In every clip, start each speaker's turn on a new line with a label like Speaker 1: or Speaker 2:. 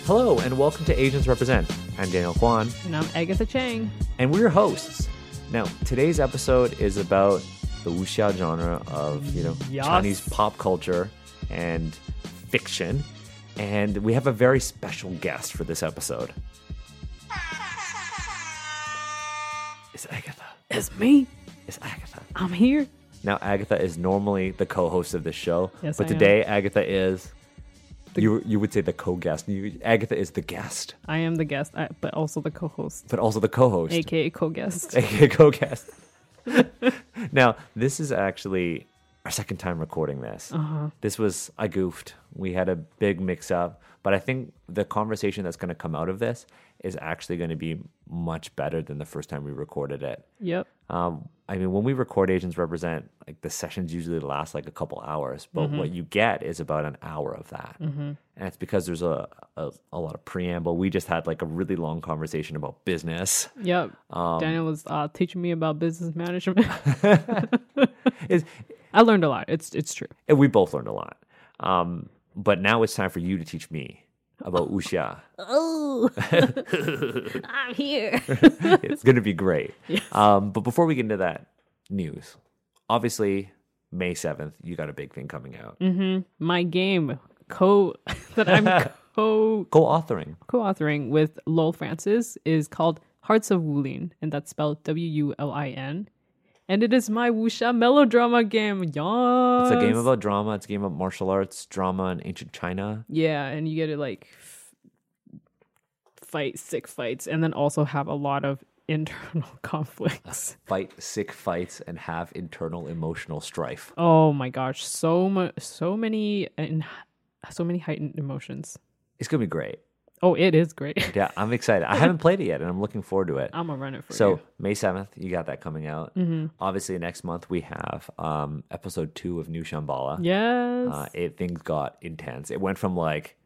Speaker 1: Hello and welcome to Asians Represent. I'm Daniel Kwan,
Speaker 2: And I'm Agatha Chang.
Speaker 1: and we're your hosts. Now, today's episode is about the wuxia genre of,
Speaker 2: Yes.
Speaker 1: Chinese pop culture and fiction, and we have a very special guest for this episode. It's Agatha.
Speaker 2: It's me.
Speaker 1: It's Agatha.
Speaker 2: I'm here.
Speaker 1: Now, Agatha is normally the co-host of this show,
Speaker 2: Yes,
Speaker 1: but
Speaker 2: I am.
Speaker 1: today Agatha is. You would say the co-guest. Agatha is the guest,
Speaker 2: I am the guest, but also the co-host,
Speaker 1: but also the co-host.
Speaker 2: aka co-guest.
Speaker 1: aka co-guest. Now, this is actually our second time recording this. I goofed. We had a big mix-up, but I think the conversation that's going to come out of this is actually going to be much better than the first time we recorded it.
Speaker 2: Yep.
Speaker 1: When we record Asians Represent, like the sessions usually last like a couple hours, but what you get is about an hour of that. And it's because there's a lot of preamble. We just had like a really long conversation about business.
Speaker 2: Yep. Daniel was teaching me about business management. I learned a lot. It's true.
Speaker 1: And we both learned a lot. But now it's time for you to teach me about wuxia.
Speaker 2: Oh, I'm here.
Speaker 1: It's going to be great.
Speaker 2: Yes.
Speaker 1: But before we get into that news, obviously, May 7th, you got a big thing coming out.
Speaker 2: My game that I'm co-authoring with Lowell Francis is called Hearts of Wulin, and that's spelled Wulin. And it is my wuxia melodrama game. Yes.
Speaker 1: It's a game about drama. It's a game about martial arts, drama in ancient China.
Speaker 2: Yeah, and you get to like fight sick fights and then also have a lot of internal conflicts.
Speaker 1: Fight sick fights and have internal emotional strife.
Speaker 2: Oh my gosh, so many heightened emotions.
Speaker 1: It's going to be great.
Speaker 2: Oh, it is great.
Speaker 1: Yeah, I'm excited. I haven't played it yet, and I'm looking forward to it.
Speaker 2: I'm gonna run it for you.
Speaker 1: So, May 7th, you got that coming out. Obviously, next month we have episode 2 of New Shambhala.
Speaker 2: Yes.
Speaker 1: Things got intense. It went from like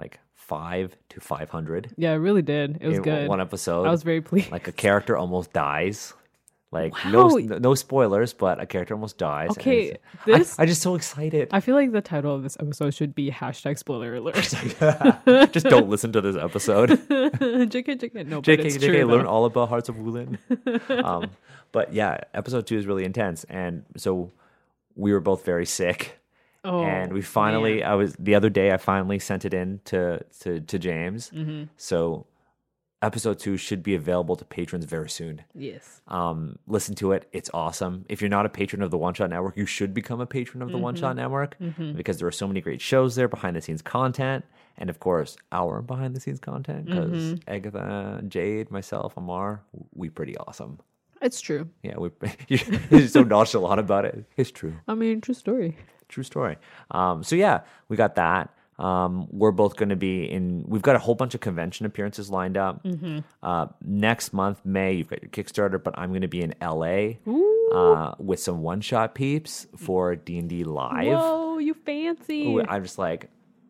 Speaker 1: 5 to 500
Speaker 2: Yeah, it really did. It was
Speaker 1: in
Speaker 2: good.
Speaker 1: one episode.
Speaker 2: I was very pleased.
Speaker 1: Like a character almost dies. Like
Speaker 2: Wow.
Speaker 1: no spoilers, but a character almost dies. and
Speaker 2: Okay,
Speaker 1: it's-
Speaker 2: this-
Speaker 1: I'm just so excited.
Speaker 2: I feel like the title of this episode should be #spoiler alert.
Speaker 1: Just don't listen to this episode.
Speaker 2: JK, no, but
Speaker 1: JK,
Speaker 2: it's
Speaker 1: JK,
Speaker 2: true.
Speaker 1: learn
Speaker 2: though.
Speaker 1: all about Hearts of Wulin. But yeah, episode 2 is really intense, and so we were both very sick.
Speaker 2: Oh,
Speaker 1: And we finally,
Speaker 2: man.
Speaker 1: the other day, I finally sent it in to James. So episode 2 should be available to patrons very soon.
Speaker 2: Yes.
Speaker 1: Listen to it. It's awesome. If you're not a patron of the One Shot Network, you should become a patron of the One Shot Network because there are so many great shows there, behind the scenes content, and of course, our behind the scenes content because Agatha, Jade, myself, Amar, we pretty awesome.
Speaker 2: It's true.
Speaker 1: Yeah, you're so nonchalant about it. It's true.
Speaker 2: I mean, true story.
Speaker 1: True story. So yeah, we got that. We're both going to be we've got a whole bunch of convention appearances lined up. Next month, May, you've got your Kickstarter, but I'm going to be in LA with some one-shot peeps for D&D Live.
Speaker 2: Whoa, you fancy.
Speaker 1: Ooh, I'm just like,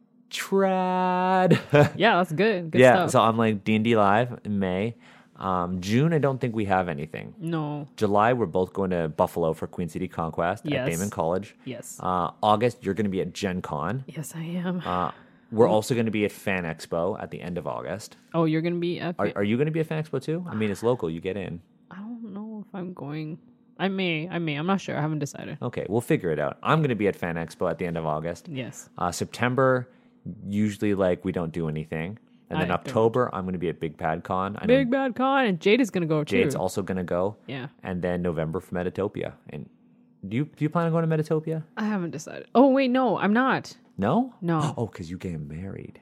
Speaker 1: trad.
Speaker 2: Yeah, that's good. Good
Speaker 1: Yeah,
Speaker 2: stuff.
Speaker 1: so I'm like D&D Live in May. June, I don't think we have anything.
Speaker 2: No.
Speaker 1: July, we're both going to Buffalo for Queen City Conquest at
Speaker 2: Yes.
Speaker 1: Damon College.
Speaker 2: Yes.
Speaker 1: August, you're going to be at Gen Con.
Speaker 2: Yes, I am.
Speaker 1: We're also going to be at Fan Expo at the end of August.
Speaker 2: Oh, you're going to be at...
Speaker 1: Are you going to be at Fan Expo too? I mean, it's local. You get in.
Speaker 2: I don't know if I'm going... I may. I'm not sure. I haven't decided.
Speaker 1: Okay, we'll figure it out. I'm going to be at Fan Expo at the end of August.
Speaker 2: Yes.
Speaker 1: September, usually we don't do anything. And then
Speaker 2: I don't.
Speaker 1: October, I'm going to be at Big Bad Con. I know
Speaker 2: Big Bad Con. And Jade is going to go too.
Speaker 1: Jade's also going to go.
Speaker 2: Yeah.
Speaker 1: And then November for Metatopia. And do you plan on going to Metatopia?
Speaker 2: I haven't decided. Oh, wait. No, I'm not.
Speaker 1: No?
Speaker 2: No.
Speaker 1: Oh, because you getting married.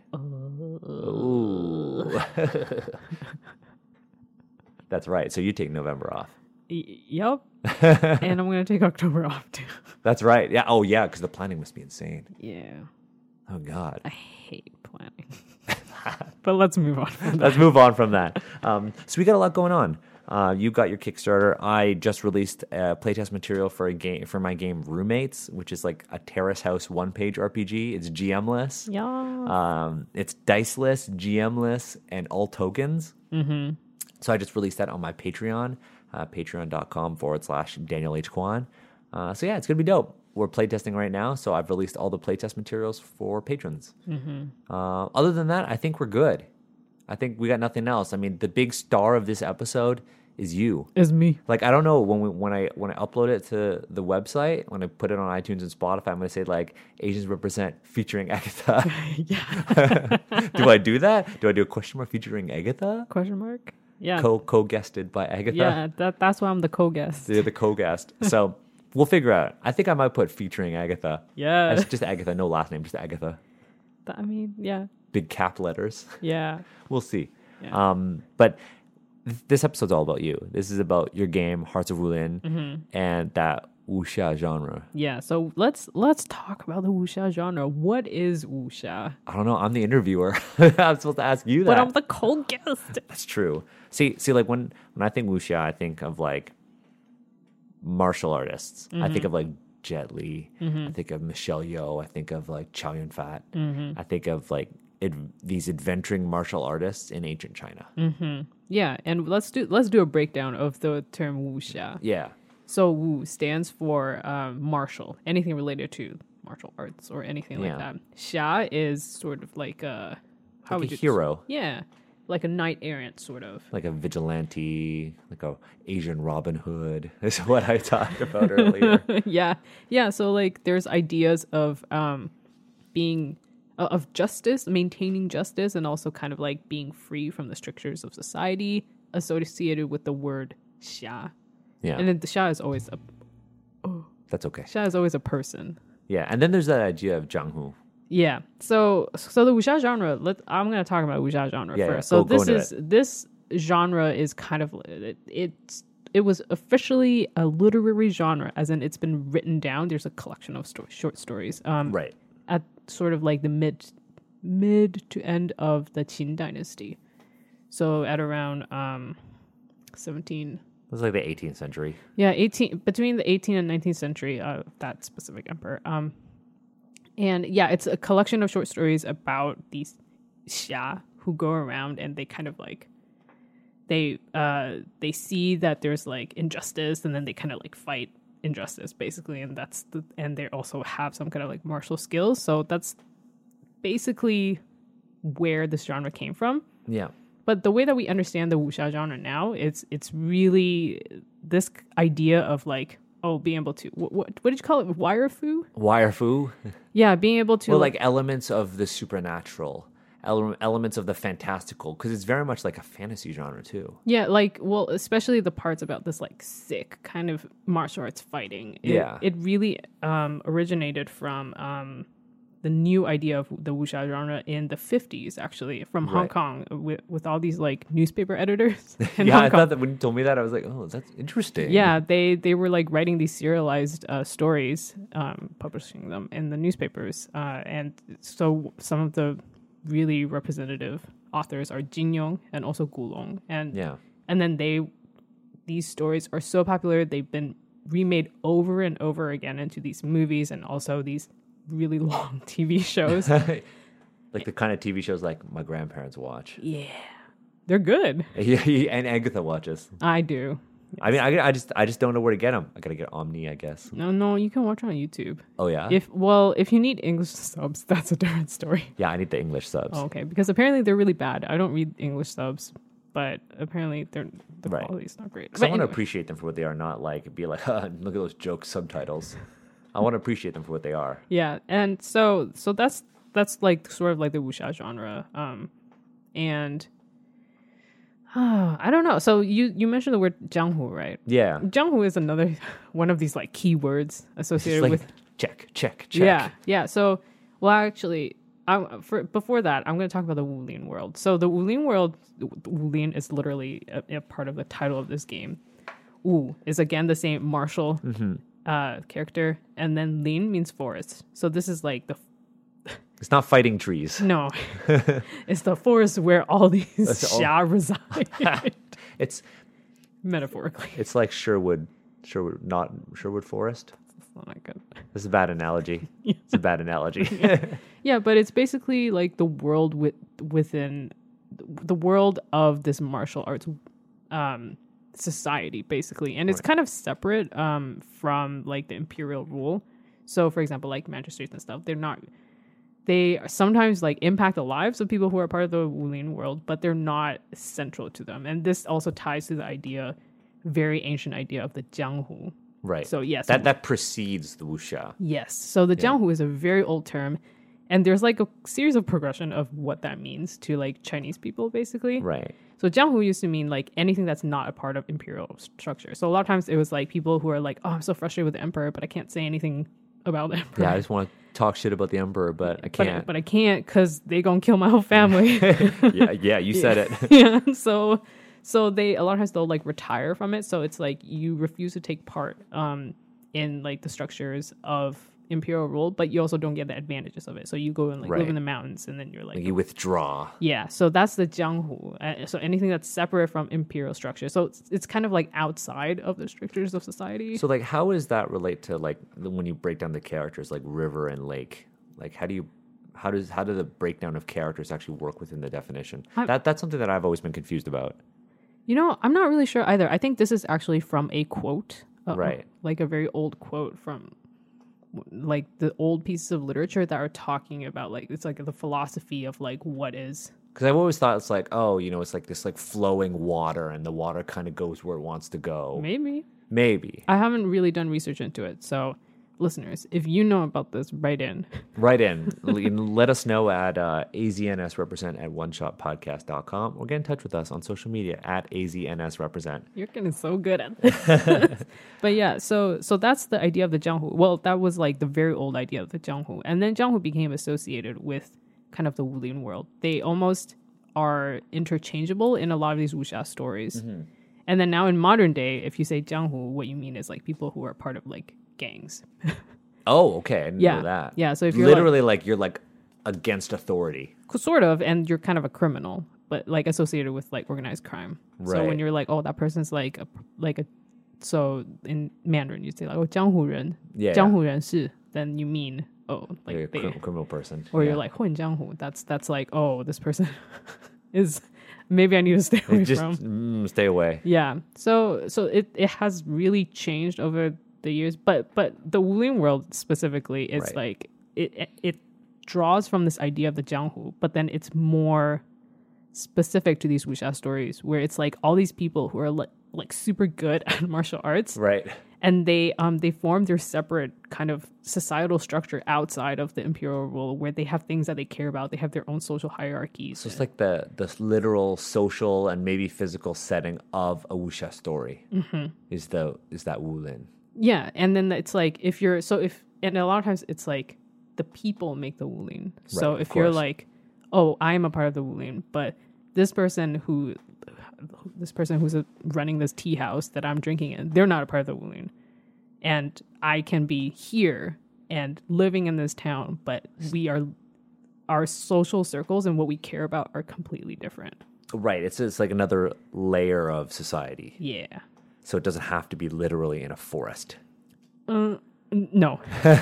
Speaker 1: Ooh. That's right. So you take November off.
Speaker 2: Yep. And I'm going to take October off too.
Speaker 1: That's right. Yeah. Oh, yeah. Because the planning must be insane.
Speaker 2: Yeah.
Speaker 1: Oh, God.
Speaker 2: I hate planning. But let's move on from that.
Speaker 1: Let's move on from that. So we got a lot going on. You got your Kickstarter. I just released playtest material for my game Roommates, which is like a Terrace House one-page RPG. It's GM-less.
Speaker 2: Yeah.
Speaker 1: It's diceless, GM-less, and all tokens. So I just released that on my Patreon, patreon.com/Daniel H. Kwan. So yeah, it's going to be dope. we're playtesting right now, so I've released all the playtest materials for patrons. Other than that, I think we're good. I think we got nothing else. I mean, the big star of this episode is you.
Speaker 2: Is me.
Speaker 1: Like, I don't know, when I upload it to the website, when I put it on iTunes and Spotify, I'm going to say like Asians Represent featuring Agatha.
Speaker 2: Yeah.
Speaker 1: Do I do that? Do I do a question mark featuring Agatha?
Speaker 2: Question mark? Yeah.
Speaker 1: Co-guested by Agatha.
Speaker 2: Yeah, that's why I'm the co-guest.
Speaker 1: They're the co-guest. So we'll figure out. I think I might put featuring Agatha.
Speaker 2: Yeah.
Speaker 1: It's just Agatha, no last name, just Agatha.
Speaker 2: I mean, yeah.
Speaker 1: Big cap letters.
Speaker 2: Yeah.
Speaker 1: We'll see.
Speaker 2: Yeah.
Speaker 1: But this episode's all about you. This is about your game, Hearts of Wulin, and that wuxia genre.
Speaker 2: Yeah, so let's talk about the wuxia genre. What is wuxia?
Speaker 1: I don't know. I'm the interviewer. I'm supposed to ask you that.
Speaker 2: But I'm the co-guest.
Speaker 1: That's true. See, like when I think wuxia, I think of like martial artists. I think of like Jet Li. I think of Michelle Yeoh. I think of like Chow Yun Fat. I think of like these adventuring martial artists in ancient China.
Speaker 2: Yeah, and let's do a breakdown of the term wuxia.
Speaker 1: Yeah.
Speaker 2: So Wu stands for martial, anything related to martial arts or anything like that. Xia is sort of like a
Speaker 1: hero.
Speaker 2: Yeah, like a knight errant sort of.
Speaker 1: Like a vigilante, like a Asian Robin Hood is what I talked about earlier.
Speaker 2: Yeah. So like, there's ideas of being of justice, maintaining justice, and also kind of like being free from the strictures of society associated with the word xia.
Speaker 1: Yeah.
Speaker 2: And then the xia is always
Speaker 1: That's okay.
Speaker 2: xia is always a person.
Speaker 1: Yeah, and then there's that idea of Jianghu.
Speaker 2: Yeah. So the wuxia genre. I'm going to talk about wuxia genre first.
Speaker 1: Yeah.
Speaker 2: So
Speaker 1: Go
Speaker 2: this genre is kind of it was officially a literary genre, as in it's been written down. There's a collection of short stories.
Speaker 1: Right.
Speaker 2: At sort of like the mid to end of the Qin dynasty. So at around 17.
Speaker 1: It was like the 18th century.
Speaker 2: Yeah, between the 18th and 19th century of that specific emperor. And yeah, it's a collection of short stories about these xia who go around and they kind of like they see that there's like injustice, and then they kind of like fight injustice basically, and and they also have some kind of like martial skills. So that's basically where this genre came from.
Speaker 1: Yeah.
Speaker 2: But the way that we understand the wuxia genre now, it's really this idea of like, being able to what did you call it? Wire fu? Yeah, being able to
Speaker 1: like elements of the supernatural, elements of the fantastical, because it's very much like a fantasy genre too.
Speaker 2: Yeah, especially the parts about this like sick kind of martial arts fighting. It really originated from the new idea of the wuxia genre in the 50s, actually, from Hong Kong, with all these like newspaper editors.
Speaker 1: I thought that when you told me that, I was like, oh, that's interesting.
Speaker 2: Yeah, they were like writing these serialized stories, publishing them in the newspapers, and so some of the really representative authors are Jin Yong and also Gu Long, and then these stories are so popular they've been remade over and over again into these movies and also these really long TV shows.
Speaker 1: Like the kind of TV shows like my grandparents watch.
Speaker 2: Yeah, they're good.
Speaker 1: And Agatha watches.
Speaker 2: I do. Yes.
Speaker 1: I mean, I just don't know where to get them. I gotta get Omni, I guess.
Speaker 2: No, you can watch on YouTube.
Speaker 1: Oh yeah.
Speaker 2: If you need English subs, that's a different story.
Speaker 1: Yeah, I need the English subs.
Speaker 2: Oh, okay, because apparently they're really bad. I don't read English subs, but apparently the quality's not great.
Speaker 1: Because I want to appreciate them for what they are, not like be like, look at those joke subtitles. I want to appreciate them for what they are.
Speaker 2: Yeah, and so that's like sort of like the wuxia genre, and I don't know. So you mentioned the word jianghu, right?
Speaker 1: Yeah,
Speaker 2: jianghu is another one of these like keywords associated with
Speaker 1: check.
Speaker 2: Yeah. So actually, before that, I'm going to talk about the Wulin world. So the Wulin world, Wulin is literally a part of the title of this game. Wu is again the same martial. Character, and then Lin means forest. So this is like
Speaker 1: it's not fighting trees.
Speaker 2: No, it's the forest where all these xia reside.
Speaker 1: It's
Speaker 2: metaphorically.
Speaker 1: It's like Sherwood, not Sherwood Forest.
Speaker 2: That's not good.
Speaker 1: This is a bad analogy. It's a bad analogy.
Speaker 2: Yeah, but it's basically like the world within the world of this martial arts society, basically, and it's kind of separate from like the imperial rule. So, for example, like magistrates and stuff, they sometimes like impact the lives of people who are part of the Wulin world, but they're not central to them. And this also ties to the very ancient idea of the Jianghu.
Speaker 1: Right.
Speaker 2: So yes,
Speaker 1: that precedes the wuxia.
Speaker 2: yes. So the Jianghu is a very old term, and there's like a series of progression of what that means to like Chinese people, basically.
Speaker 1: Right.
Speaker 2: So Jianghu used to mean like anything that's not a part of imperial structure. So a lot of times it was like people who are like, oh, I'm so frustrated with the emperor, but I can't say anything about the emperor.
Speaker 1: Yeah, I just want to talk shit about the emperor, but I can't.
Speaker 2: But I can't because they gonna kill my whole family.
Speaker 1: yeah, you said it.
Speaker 2: Yeah. So they a lot of times they'll like retire from it. So it's like you refuse to take part in like the structures of imperial rule, but you also don't get the advantages of it. So you go and like live in the mountains, and then you're like
Speaker 1: you withdraw.
Speaker 2: Yeah. So that's the Jianghu. So anything that's separate from imperial structure. So it's kind of like outside of the strictures of society.
Speaker 1: So like, how does that relate to like when you break down the characters like river and lake? Like, how do the breakdown of characters actually work within the definition? That's something that I've always been confused about.
Speaker 2: You know, I'm not really sure either. I think this is actually from a quote,
Speaker 1: right?
Speaker 2: Like a very old quote from like the old pieces of literature that are talking about like it's like the philosophy of like what is.
Speaker 1: Because I've always thought it's like, oh, you know, it's like this like flowing water, and the water kind of goes where it wants to go. Maybe. I
Speaker 2: haven't really done research into it, so. Listeners, if you know about this, write in.
Speaker 1: Let us know at aznsrepresent@oneshotpodcast.com or get in touch with us on social media at aznsrepresent.
Speaker 2: You're getting so good at this. But yeah, so that's the idea of the Jianghu. Well, that was like the very old idea of the Jianghu. And then Jianghu became associated with kind of the Wulin world. They almost are interchangeable in a lot of these wuxia stories. Mm-hmm. And then now in modern day, if you say Jianghu, what you mean is like people who are part of like gangs.
Speaker 1: Oh, okay. I didn't know that.
Speaker 2: Yeah, so if you're
Speaker 1: literally like you're like against authority.
Speaker 2: Sort of, and you're kind of a criminal, but like associated with like organized crime.
Speaker 1: Right.
Speaker 2: So when you're like, oh, that person's like a so in Mandarin you say like, oh, 江湖人, 江湖人士, then you mean like
Speaker 1: a criminal person.
Speaker 2: Or you're like 混江湖. That's like, oh, this person is maybe I need to stay away from.
Speaker 1: Stay away.
Speaker 2: Yeah. So it has really changed over the years, but the Wulin world specifically is like it draws from this idea of the Jianghu, but then it's more specific to these wuxia stories where it's like all these people who are like super good at martial arts,
Speaker 1: right?
Speaker 2: And they form their separate kind of societal structure outside of the imperial rule, where they have things that they care about. They have their own social hierarchies.
Speaker 1: So it's like the literal social and maybe physical setting of a wuxia story is that Wulin.
Speaker 2: Yeah, and then it's like and a lot of times it's like the people make the Wulin. So if you're like, oh, I am a part of the Wulin, but this person who's running this tea house that I'm drinking in, they're not a part of the Wulin. And I can be here and living in this town, but our social circles and what we care about are completely different.
Speaker 1: Right. It's like another layer of society.
Speaker 2: Yeah.
Speaker 1: So it doesn't have to be literally in a forest.
Speaker 2: No.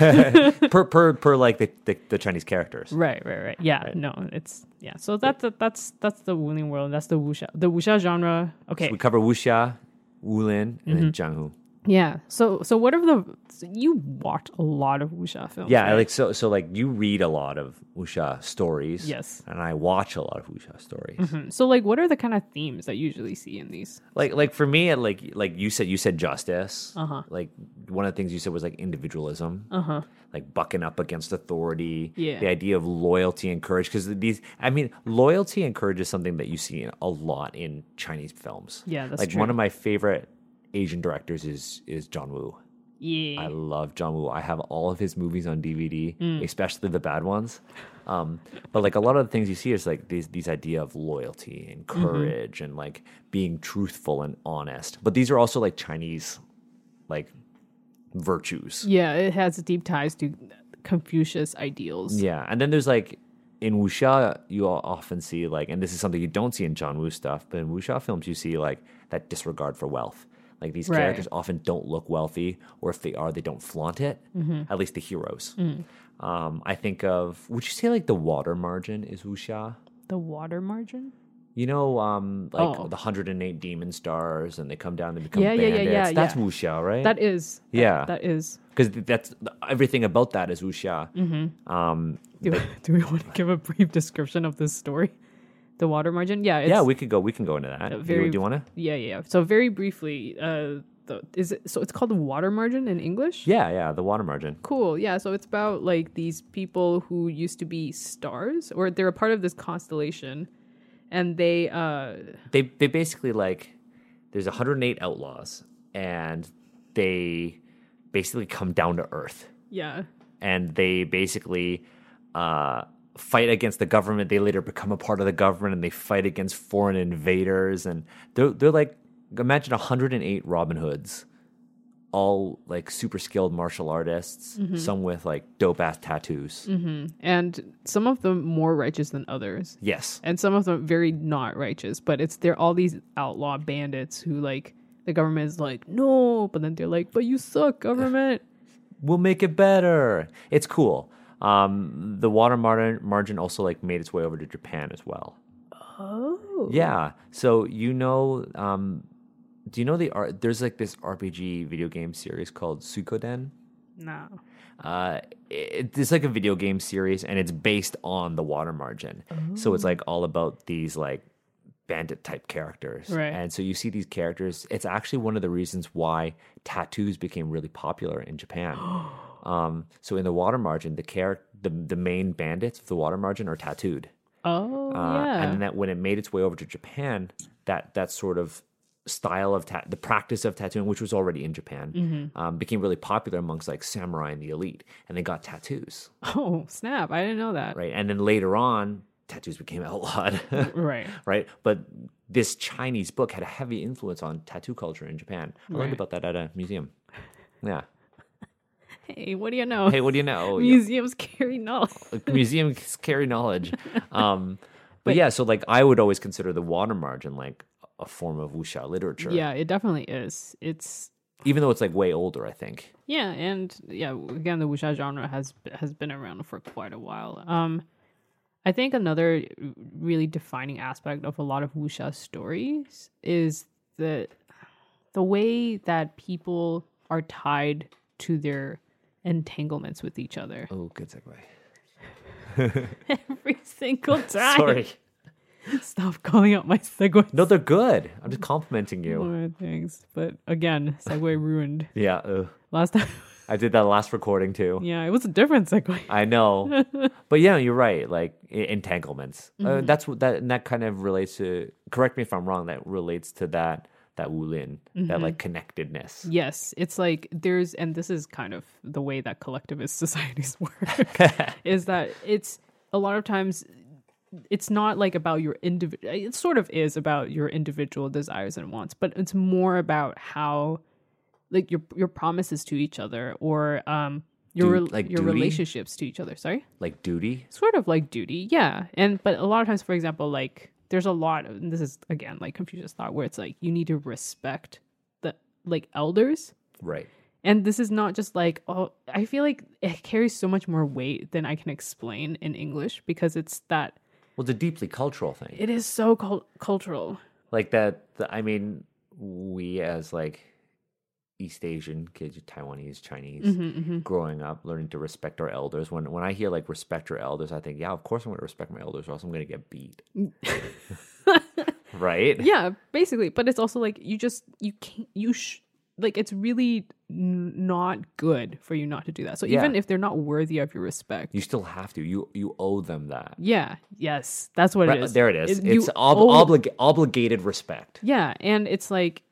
Speaker 1: per like the Chinese characters.
Speaker 2: Right. Yeah. Right. No, it's So that's the Wulin world. That's the wuxia genre. Okay.
Speaker 1: So we cover wuxia, Wulin, and then Jianghu.
Speaker 2: Yeah. So what are you watch a lot of wuxia films?
Speaker 1: Yeah,
Speaker 2: right?
Speaker 1: like so like you read a lot of wuxia stories.
Speaker 2: Yes.
Speaker 1: And I watch a lot of wuxia stories.
Speaker 2: Mm-hmm. So like what are the kind of themes that you usually see in these?
Speaker 1: Like for me, like you said justice. Uh-huh. Like one of the things you said was like individualism. Uh-huh. Like bucking up against authority.
Speaker 2: Yeah.
Speaker 1: The idea of loyalty and courage. Because loyalty and courage is something that you see a lot in Chinese films.
Speaker 2: Yeah, that's
Speaker 1: like
Speaker 2: true.
Speaker 1: One of my favorite Asian directors is John Woo.
Speaker 2: Yeah.
Speaker 1: I love John Woo. I have all of his movies on DVD, especially the bad ones. But like a lot of the things you see is like these idea of loyalty and courage and like being truthful and honest. But these are also like Chinese like virtues.
Speaker 2: Yeah, it has deep ties to Confucius ideals.
Speaker 1: Yeah, and then there's like in wuxia you often see like, and this is something you don't see in John Woo stuff, but in wuxia films you see like that disregard for wealth. Like these characters often don't look wealthy, or if they are, they don't flaunt it. At least the heroes. I think of, would you say like the water margin is wuxia?
Speaker 2: The water margin?
Speaker 1: You know, the 108 demon stars, and they come down and become bandits.
Speaker 2: Yeah.
Speaker 1: That's wuxia, right?
Speaker 2: That is.
Speaker 1: Yeah.
Speaker 2: That is.
Speaker 1: because that's everything about that is wuxia.
Speaker 2: Do we want to give a brief description of this story? The water margin? Yeah.
Speaker 1: Yeah, we can go into that. Do you want to?
Speaker 2: Yeah. So very briefly, it's called the water margin in English?
Speaker 1: Yeah, the water margin.
Speaker 2: Cool. Yeah, so it's about like these people who used to be stars, or they're a part of this constellation, and they
Speaker 1: basically like there's 108 outlaws, and they basically come down to earth.
Speaker 2: Yeah.
Speaker 1: And they basically fight against the government. They later become a part of the government, and they fight against foreign invaders. And they're like, imagine 108 Robin Hoods, all like super skilled martial artists, some with like dope ass tattoos.
Speaker 2: And some of them more righteous than others.
Speaker 1: Yes.
Speaker 2: And some of them very not righteous, but they're all these outlaw bandits who like the government is like, no, but then they're like, but you suck, government.
Speaker 1: We'll make it better. It's cool. The water margin also like made its way over to Japan as well.
Speaker 2: Oh.
Speaker 1: Yeah. So do you know there's like this RPG video game series called Suikoden?
Speaker 2: No.
Speaker 1: It's like a video game series, and it's based on the water margin. So it's like all about these like bandit type characters.
Speaker 2: Right.
Speaker 1: And so you see these characters. It's actually one of the reasons why tattoos became really popular in Japan. So in the water margin, the main bandits of the water margin are tattooed.
Speaker 2: Oh, yeah.
Speaker 1: And that when it made its way over to Japan, that sort of style of the practice of tattooing, which was already in Japan, became really popular amongst like samurai and the elite, and they got tattoos.
Speaker 2: Oh, snap. I didn't know that.
Speaker 1: Right. And then later on, tattoos became outlawed.
Speaker 2: Right.
Speaker 1: Right. But this Chinese book had a heavy influence on tattoo culture in Japan. I learned about that at a museum. Yeah.
Speaker 2: Hey, what do you know?
Speaker 1: Hey, what do you know?
Speaker 2: Museums carry knowledge.
Speaker 1: Museums carry knowledge. But yeah, so like I would always consider the water margin like a form of wuxia literature.
Speaker 2: Yeah, it definitely is. It's
Speaker 1: even though it's like way older, I think.
Speaker 2: Yeah, and yeah, again, the wuxia genre has been around for quite a while. I think another really defining aspect of a lot of wuxia stories is the way that people are tied to their entanglements with each other.
Speaker 1: Oh, good segue.
Speaker 2: Every single time.
Speaker 1: Sorry.
Speaker 2: Stop calling out my segues.
Speaker 1: No, they're good. I'm just complimenting you.
Speaker 2: Oh, thanks. But again, segue ruined.
Speaker 1: Yeah.
Speaker 2: Last time.
Speaker 1: I did that last recording too.
Speaker 2: Yeah, it was a different segue.
Speaker 1: I know. But yeah, you're right. Like entanglements. That's what that kind of relates to. Correct me if I'm wrong. That relates to that wulin, that like connectedness.
Speaker 2: Yes, it's like and this is kind of the way that collectivist societies work, is that it's a lot of times it's not like about your individual. It sort of is about your individual desires and wants, but it's more about how, like your promises to each other, or your relationships to each other. Sorry,
Speaker 1: like duty.
Speaker 2: Sort of like duty, yeah. But a lot of times, for example, like there's a lot of, and this is again like Confucius thought, where it's like you need to respect the like elders,
Speaker 1: right?
Speaker 2: And this is not just like, oh, I feel like it carries so much more weight than I can explain in English, because it's that.
Speaker 1: Well, it's a deeply cultural thing.
Speaker 2: It is so cultural.
Speaker 1: Like that. I mean, we as like East Asian kids, Taiwanese, Chinese, growing up, learning to respect our elders. When I hear like respect your elders, I think, yeah, of course I'm going to respect my elders, or else I'm going to get beat. Right?
Speaker 2: Yeah, basically. But it's also like like it's really not good for you not to do that. So even if they're not worthy of your respect,
Speaker 1: you still have to. You owe them that.
Speaker 2: Yeah. Yes. That's what it is.
Speaker 1: There it is. It's obligated respect. Yeah,
Speaker 2: and it's like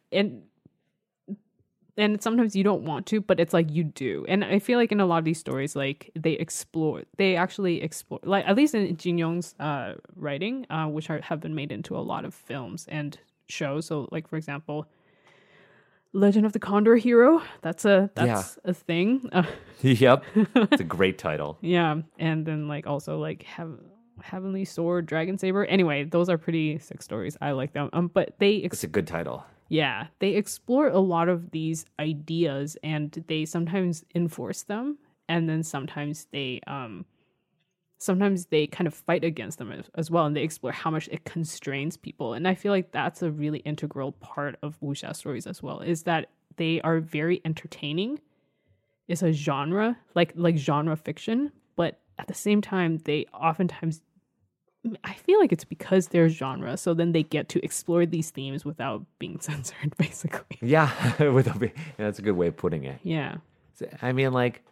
Speaker 2: and sometimes you don't want to, but it's like you do. And I feel like in a lot of these stories, like they actually explore, like at least in Jin Yong's writing, which have been made into a lot of films and shows. So like, for example, Legend of the Condor Hero, that's a thing.
Speaker 1: Yep. It's a great title.
Speaker 2: Yeah. And then like also like Heavenly Sword, Dragon Saber. Anyway, those are pretty sick stories. I like them. But it's
Speaker 1: a good title.
Speaker 2: Yeah, they explore a lot of these ideas, and they sometimes enforce them, and then sometimes they kind of fight against them as well, and they explore how much it constrains people. And I feel like that's a really integral part of wuxia stories as well, is that they are very entertaining. is a genre, like genre fiction, but at the same time, they oftentimes, I feel like it's because they're genre, so then they get to explore these themes without being censored, basically.
Speaker 1: Yeah, that's a good way of putting it.
Speaker 2: Yeah.
Speaker 1: I mean, like,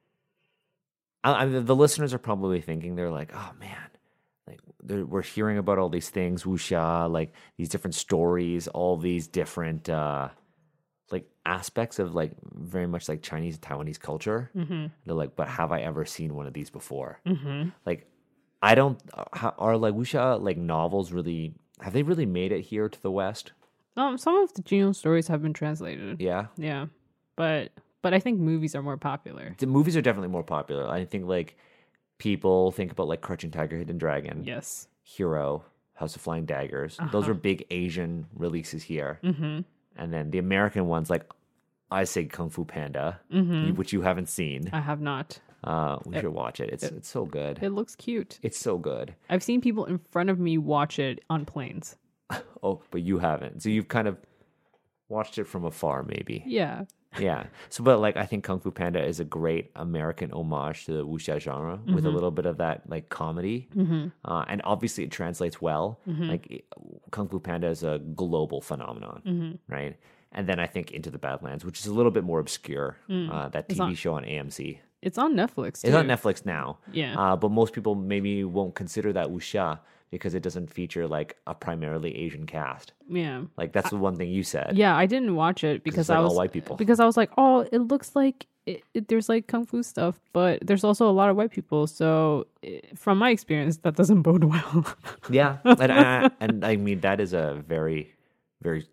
Speaker 1: the listeners are probably thinking, they're like, oh man, like we're hearing about all these things, wuxia, like these different stories, all these different like aspects of like very much like Chinese and Taiwanese culture. Mm-hmm. They're like, but have I ever seen one of these before? Mm-hmm. Like, I don't. Are like wuxia like novels really? Have they really made it here to the West?
Speaker 2: Some of the Geno stories have been translated.
Speaker 1: Yeah,
Speaker 2: yeah, but I think movies are more popular.
Speaker 1: The movies are definitely more popular. I think like people think about like Crouching Tiger, Hidden Dragon,
Speaker 2: Yes,
Speaker 1: Hero, House of Flying Daggers. Those are big Asian releases here. Mm-hmm. And then the American ones, like I say Kung Fu Panda, which you haven't seen.
Speaker 2: I have not.
Speaker 1: We should watch it. It's so good.
Speaker 2: It looks cute.
Speaker 1: It's so good.
Speaker 2: I've seen people in front of me watch it on planes.
Speaker 1: Oh, but you haven't. So you've kind of watched it from afar, maybe.
Speaker 2: Yeah.
Speaker 1: Yeah. So, but like, I think Kung Fu Panda is a great American homage to the wuxia genre with a little bit of that like comedy. And obviously it translates well. Like Kung Fu Panda is a global phenomenon, right? And then I think Into the Badlands, which is a little bit more obscure, that TV show on AMC.
Speaker 2: It's on Netflix, too.
Speaker 1: It's on Netflix now.
Speaker 2: Yeah.
Speaker 1: But most people maybe won't consider that wuxia because it doesn't feature like a primarily Asian cast.
Speaker 2: Yeah.
Speaker 1: Like that's the one thing you said.
Speaker 2: Yeah, I didn't watch it because
Speaker 1: like
Speaker 2: I was
Speaker 1: all white people.
Speaker 2: Because I was like, oh, it looks like there's like kung fu stuff, but there's also a lot of white people. So from my experience, that doesn't bode well.
Speaker 1: Yeah, and I mean that is a very, very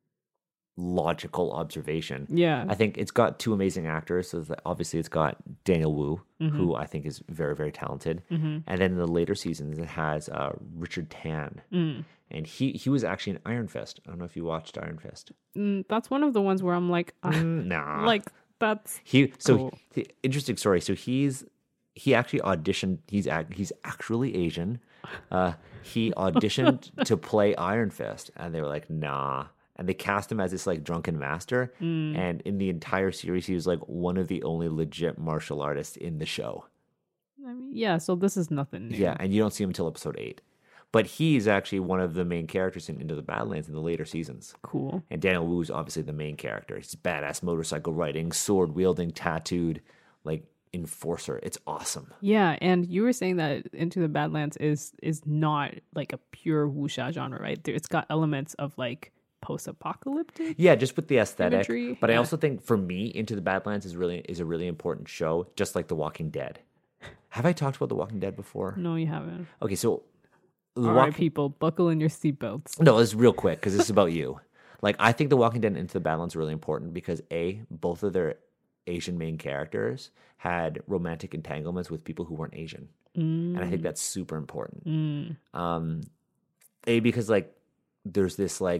Speaker 1: logical observation.
Speaker 2: Yeah.
Speaker 1: I think it's got two amazing actors. So obviously it's got Daniel Wu, who I think is very, very talented. And then in the later seasons, it has Richard Tan. And he was actually in Iron Fist. I don't know if you watched Iron Fist.
Speaker 2: That's one of the ones where I'm like,
Speaker 1: nah.
Speaker 2: like that's
Speaker 1: cool. Interesting story. So he actually auditioned. He's actually Asian. He auditioned to play Iron Fist, and they were like, nah. And they cast him as this like drunken master. And in the entire series, he was like one of the only legit martial artists in the show.
Speaker 2: I mean, yeah, so this is nothing new.
Speaker 1: Yeah, and you don't see him until episode 8. But he's actually one of the main characters in Into the Badlands in the later seasons.
Speaker 2: Cool.
Speaker 1: And Daniel Wu is obviously the main character. He's badass motorcycle riding, sword wielding, tattooed, like enforcer. It's awesome.
Speaker 2: Yeah, and you were saying that Into the Badlands is not like a pure wuxia genre, right? It's got elements of like post-apocalyptic.
Speaker 1: Yeah, just with the aesthetic.
Speaker 2: Imagery.
Speaker 1: But I also think for me, Into the Badlands is a really important show, just like The Walking Dead. Have I talked about The Walking Dead before?
Speaker 2: No, you haven't.
Speaker 1: Okay, so
Speaker 2: all right, people, buckle in your seatbelts.
Speaker 1: No, this is real quick because this is about you. Like, I think The Walking Dead and Into the Badlands are really important because both of their Asian main characters had romantic entanglements with people who weren't Asian, and I think that's super important. Because like there's this like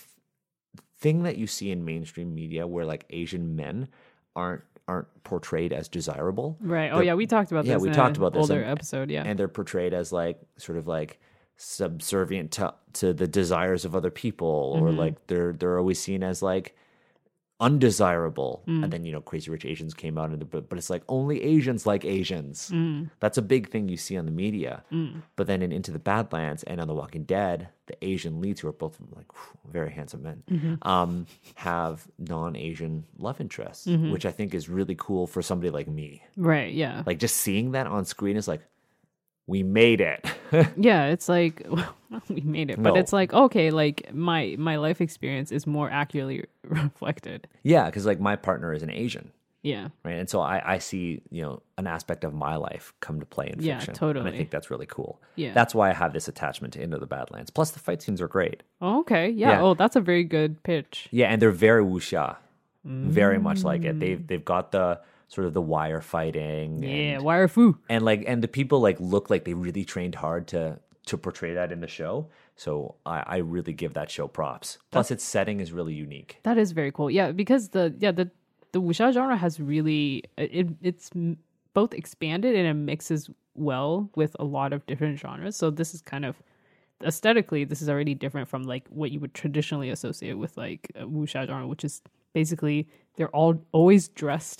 Speaker 1: thing that you see in mainstream media where like Asian men aren't portrayed as desirable.
Speaker 2: Right. Oh yeah, we talked about this.
Speaker 1: Yeah, we talked about this
Speaker 2: older episode. Yeah,
Speaker 1: and they're portrayed as like sort of like subservient to the desires of other people, or like they're always seen as like undesirable. And then Crazy Rich Asians came out but it's like only Asians like Asians. That's a big thing you see on the media. But then in Into the Badlands and on The Walking Dead, the Asian leads, who are both like very handsome men, have non-Asian love interests, which I think is really cool for somebody like me.
Speaker 2: Right. Yeah.
Speaker 1: Like just seeing that on screen is like, we made it.
Speaker 2: Yeah, it's like we made it, but it's like okay, like my life experience is more accurately reflected.
Speaker 1: Yeah, because like my partner is an Asian.
Speaker 2: Yeah.
Speaker 1: Right. And so I see, an aspect of my life come to play in fiction.
Speaker 2: Yeah, totally.
Speaker 1: And I think that's really cool.
Speaker 2: Yeah.
Speaker 1: That's why I have this attachment to Into the Badlands. Plus the fight scenes are great.
Speaker 2: Oh, okay. Yeah. Oh, that's a very good pitch.
Speaker 1: Yeah, and they're very wuxia. Very much like it. They've got the sort of the wire fighting.
Speaker 2: Yeah, wire fu.
Speaker 1: And the people like look like they really trained hard to portray that in the show. So I really give that show props. Plus its setting is really unique.
Speaker 2: That is very cool. Yeah, because the wuxia genre has really it's both expanded and it mixes well with a lot of different genres. So this is kind of aesthetically, this is already different from like what you would traditionally associate with like a wuxia genre, which is basically they're all always dressed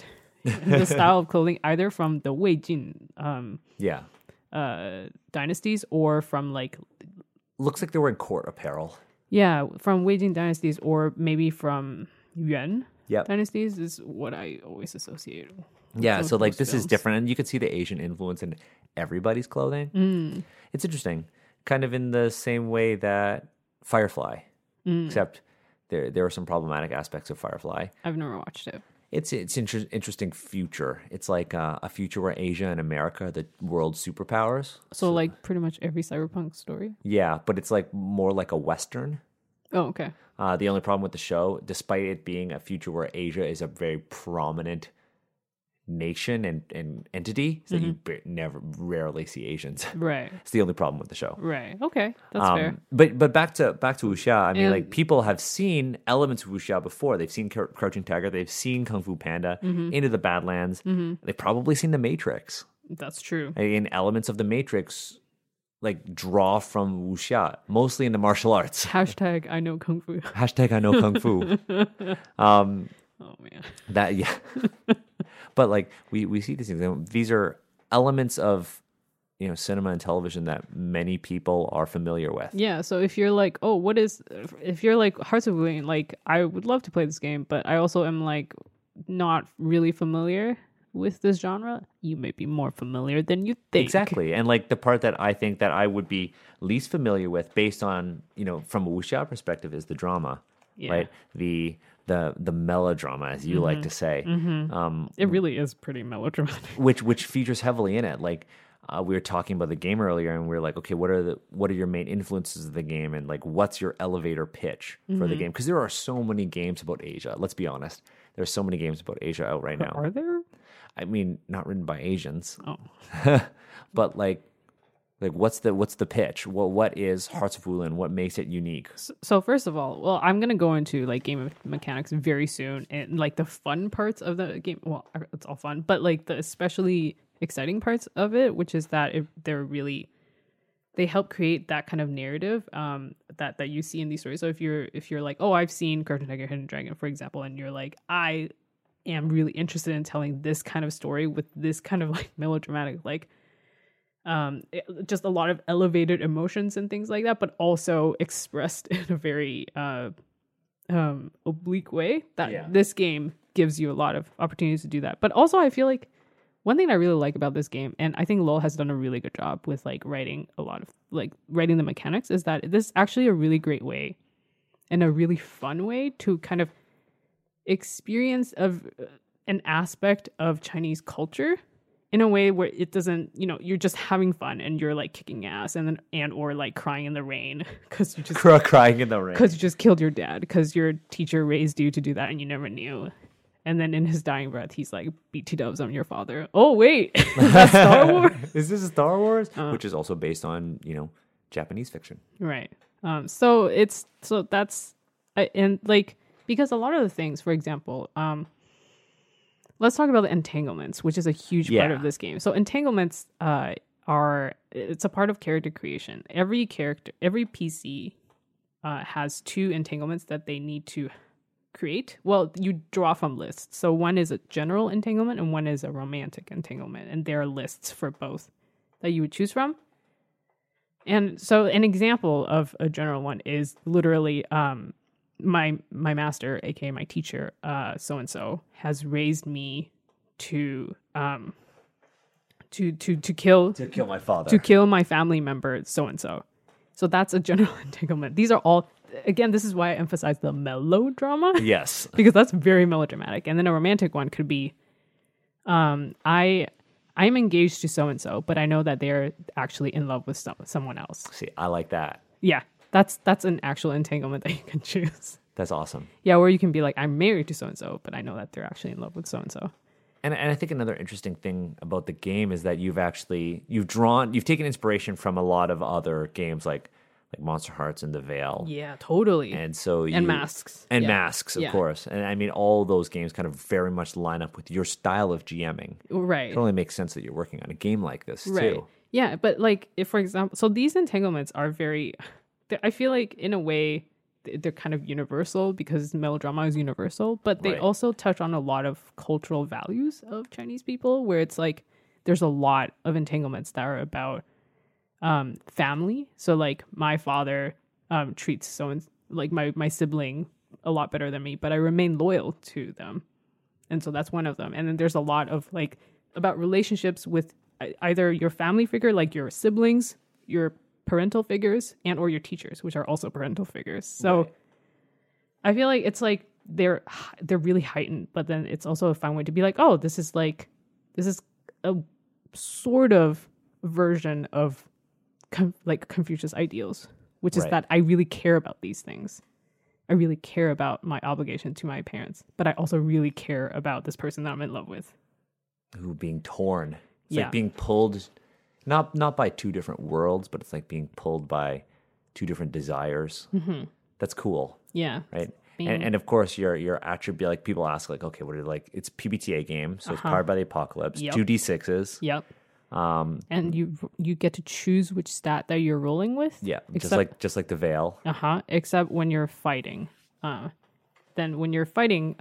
Speaker 2: the style of clothing either from the Wei Jin
Speaker 1: Yeah.
Speaker 2: dynasties or from like
Speaker 1: Looks like they were in court apparel.
Speaker 2: from Wei Jin dynasties or maybe from Yuan
Speaker 1: Yep.
Speaker 2: dynasties is what I always associate. with
Speaker 1: Yeah, so like
Speaker 2: those
Speaker 1: this is
Speaker 2: films.
Speaker 1: different, and you can see the Asian influence in everybody's clothing. It's interesting, kind of in the same way that Firefly, except there are some problematic aspects of Firefly.
Speaker 2: I've never watched it.
Speaker 1: It's interesting future. It's like a future where Asia and America are the world superpowers.
Speaker 2: So like pretty much every cyberpunk story.
Speaker 1: Yeah, but it's like more like a Western.
Speaker 2: Oh, okay.
Speaker 1: The only problem with the show, despite it being a future where Asia is a very prominent nation and entity, is that you rarely see Asians.
Speaker 2: Right.
Speaker 1: It's the only problem with the show.
Speaker 2: Right. Okay. That's fair.
Speaker 1: But back to wuxia. I mean,
Speaker 2: And-
Speaker 1: like people have seen elements of wuxia before. They've seen Crouching Tiger. They've seen Kung Fu Panda. Into the Badlands. They've probably seen The Matrix.
Speaker 2: That's true.
Speaker 1: And elements of The Matrix like draw from wuxia, mostly in the martial arts.
Speaker 2: Hashtag I know kung fu.
Speaker 1: Hashtag I know Kung Fu.
Speaker 2: Oh man.
Speaker 1: That yeah. But like we see these things. These are elements of cinema and television that many people are familiar with.
Speaker 2: Yeah. So if you're like, oh, if you're like Hearts of Oblivion, like I would love to play this game, but I also am like not really familiar with this genre, you may be more familiar than you think.
Speaker 1: Exactly. And like the part that I think that I would be least familiar with based on, from a wuxia perspective is the drama, right? The melodrama, as you like to say,
Speaker 2: It really is pretty melodramatic.
Speaker 1: which features heavily in it. Like we were talking about the game earlier, and we were like, okay, what are your main influences of the game, and like what's your elevator pitch for the game? Because there are so many games about Asia. Let's be honest, there's so many games about Asia out right now.
Speaker 2: Are there?
Speaker 1: I mean, not written by Asians,
Speaker 2: Oh.
Speaker 1: but like what's the pitch? What is Hearts of Wulin? What makes it unique?
Speaker 2: So first of all, well, I'm gonna go into like game mechanics very soon, and like the fun parts of the game. Well, it's all fun, but like the especially exciting parts of it, which is that they help create that kind of narrative that you see in these stories. So if you're like, oh, I've seen Crouching Tiger, Hidden Dragon, for example, and you're like, I am really interested in telling this kind of story with this kind of like melodramatic, like just a lot of elevated emotions and things like that, but also expressed in a very oblique way, that this game gives you a lot of opportunities to do that. But also I feel like one thing I really like about this game, and I think LoL has done a really good job with like writing the mechanics, is that this is actually a really great way and a really fun way to kind of experience of an aspect of Chinese culture in a way where it doesn't, you're just having fun and you're like kicking ass or like crying in the rain because you just
Speaker 1: crying in the rain
Speaker 2: because you just killed your dad because your teacher raised you to do that and you never knew. And then in his dying breath, he's like, BT dubs, I'm your father. Oh, wait. Is that Star Wars?
Speaker 1: Is this Star Wars? Which is also based on, Japanese fiction.
Speaker 2: Right. Because a lot of the things, for example, let's talk about the entanglements, which is a huge part of this game. So entanglements it's a part of character creation. Every PC has 2 entanglements that they need to create. Well, you draw from lists. So one is a general entanglement and one is a romantic entanglement. And there are lists for both that you would choose from. And so an example of a general one is literally my master, aka my teacher, so and so, has raised me to kill
Speaker 1: my father,
Speaker 2: to kill my family member, so and so. So that's a general entanglement. These are all, again, this is why I emphasize the melodrama.
Speaker 1: Yes,
Speaker 2: because that's very melodramatic. And then a romantic one could be, I'm engaged to so and so, but I know that they're actually in love with someone else.
Speaker 1: See, I like that.
Speaker 2: Yeah. That's an actual entanglement that you can choose.
Speaker 1: That's awesome.
Speaker 2: Yeah, or you can be like, I'm married to so-and-so, but I know that they're actually in love with so-and-so.
Speaker 1: And I think another interesting thing about the game is that you've taken inspiration from a lot of other games like Monster Hearts and The Veil.
Speaker 2: Yeah, totally.
Speaker 1: And so
Speaker 2: Masks.
Speaker 1: And Masks, of course. And I mean, all those games kind of very much line up with your style of GMing.
Speaker 2: Right.
Speaker 1: It only makes sense that you're working on a game like this, too.
Speaker 2: Yeah, but like, if, for example, so these entanglements are very... I feel like in a way they're kind of universal because melodrama is universal, but they
Speaker 1: Right.
Speaker 2: also touch on a lot of cultural values of Chinese people, where it's like there's a lot of entanglements that are about family. So like my father treats like my sibling a lot better than me, but I remain loyal to them. And so that's one of them. And then there's a lot of like about relationships with either your family figure, like your siblings, your parental figures, and or your teachers, which are also parental figures. So
Speaker 1: Right.
Speaker 2: I feel like it's like they're really heightened, but then it's also a fun way to be like, oh, this is a sort of version of like Confucius ideals, which is
Speaker 1: Right.
Speaker 2: that I really care about these things. I really care about my obligation to my parents, but I also really care about this person that I'm in love with.
Speaker 1: Ooh, being torn. It's
Speaker 2: Yeah.
Speaker 1: like being pulled, not by two different worlds, but it's like being pulled by two different desires. Mm-hmm. That's cool,
Speaker 2: Yeah.
Speaker 1: right?
Speaker 2: Being-
Speaker 1: And of course, your attribute, like people ask, like, okay, what are like? It's PBTA game, so it's Powered by the Apocalypse,
Speaker 2: Yep.
Speaker 1: 2d6s.
Speaker 2: Yep. And you get to choose which stat that you're rolling with.
Speaker 1: Yeah,
Speaker 2: Except,
Speaker 1: just like the Veil.
Speaker 2: except when you're fighting. Then when you're fighting,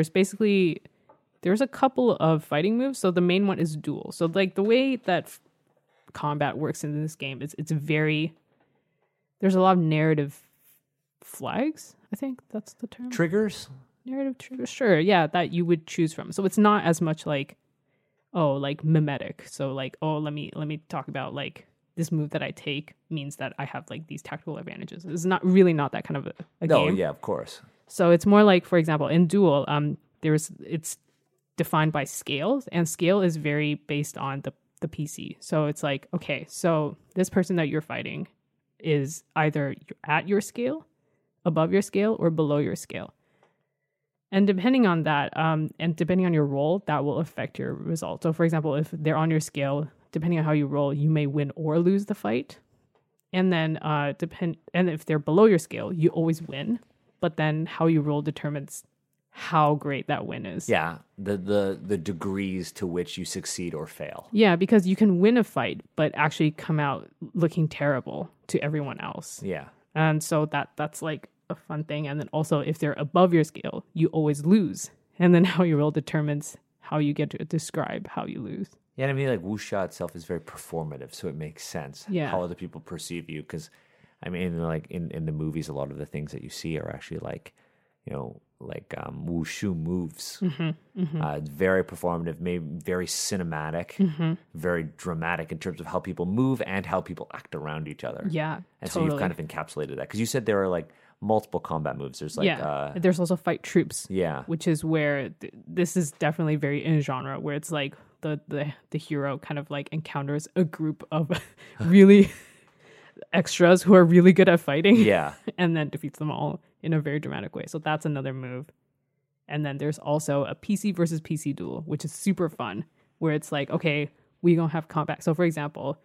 Speaker 2: there's a couple of fighting moves. So the main one is duel. So like the way that combat works in this game is there's a lot of narrative flags. I think that's the term.
Speaker 1: Triggers.
Speaker 2: Narrative trigger, sure, yeah, that you would choose from. So it's not as much like, like mimetic. So like, let me talk about like this move that I take means that I have like these tactical advantages. It's not that kind of a
Speaker 1: No,
Speaker 2: game.
Speaker 1: yeah, of course.
Speaker 2: So it's more like, for example, in Duel, it's defined by scales, and scale is very based on the PC. So it's like, okay, so this person that you're fighting is either at your scale, above your scale, or below your scale. And depending on that, and depending on your role, that will affect your result. So, for example, if they're on your scale, depending on how you roll, you may win or lose the fight. And then, and if they're below your scale, you always win. But then, how you roll determines how great that win is.
Speaker 1: Yeah, the degrees to which you succeed or fail.
Speaker 2: Yeah, because you can win a fight, but actually come out looking terrible to everyone else.
Speaker 1: Yeah.
Speaker 2: And so that's like a fun thing. And then also, if they're above your scale, you always lose. And then how you roll determines how you get to describe how you lose.
Speaker 1: Yeah, and I mean, like wuxia itself is very performative, so it makes sense
Speaker 2: Yeah.
Speaker 1: how other people perceive you. Because, I mean, like in the movies, a lot of the things that you see are actually like, wushu moves. It's very performative, maybe very cinematic, very dramatic in terms of how people move and how people act around each other.
Speaker 2: Yeah,
Speaker 1: And
Speaker 2: totally.
Speaker 1: so you've kind of encapsulated that. Because you said there are like multiple combat moves. There's like,
Speaker 2: There's also fight troops.
Speaker 1: yeah.
Speaker 2: Which is where this is definitely very in genre, where it's like the hero kind of like encounters a group of really extras who are really good at fighting.
Speaker 1: Yeah.
Speaker 2: And then defeats them all in a very dramatic way. So that's another move. And then there's also a PC versus PC duel, which is super fun, where it's like, okay, we gonna have combat. So for example,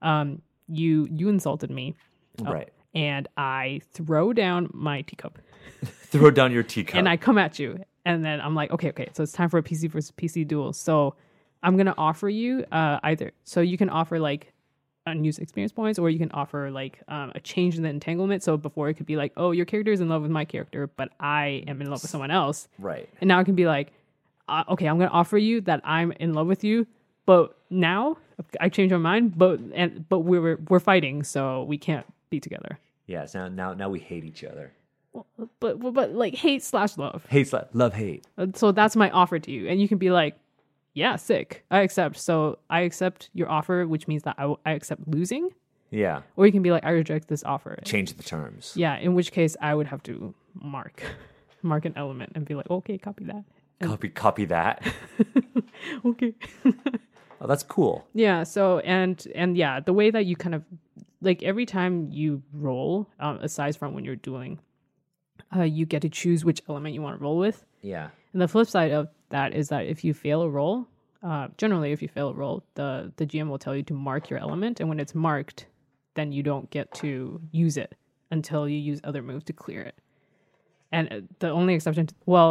Speaker 2: you insulted me,
Speaker 1: Right.
Speaker 2: and I throw down my teacup,
Speaker 1: Throw down your teacup.
Speaker 2: and I come at you, and then I'm like, okay, so it's time for a PC versus PC duel. So I'm gonna offer you either. So you can offer like unused experience points, or you can offer like a change in the entanglement. So before it could be like, oh, your character is in love with my character, but I am in love with someone else.
Speaker 1: Right.
Speaker 2: And now it can be like, okay, I'm going to offer you that I'm in love with you, but now I changed my mind. But we're fighting, so we can't be together.
Speaker 1: Yes. Now we hate each other.
Speaker 2: But like hate / love.
Speaker 1: Love, hate.
Speaker 2: So that's my offer to you, and you can be like, yeah, sick. I accept. So I accept your offer, which means that I accept losing.
Speaker 1: Yeah.
Speaker 2: Or you can be like, I reject this offer.
Speaker 1: Change the terms.
Speaker 2: Yeah, in which case I would have to mark an element and be like, okay, copy that.
Speaker 1: Copy that.
Speaker 2: Okay.
Speaker 1: Oh, that's cool.
Speaker 2: Yeah. So and yeah, the way that you kind of like every time you roll, aside from when you're dueling, you get to choose which element you want to roll with.
Speaker 1: Yeah.
Speaker 2: And the flip side of that is that if you fail a roll, generally if you fail a roll, the GM will tell you to mark your element, and when it's marked, then you don't get to use it until you use other moves to clear it. And the only exception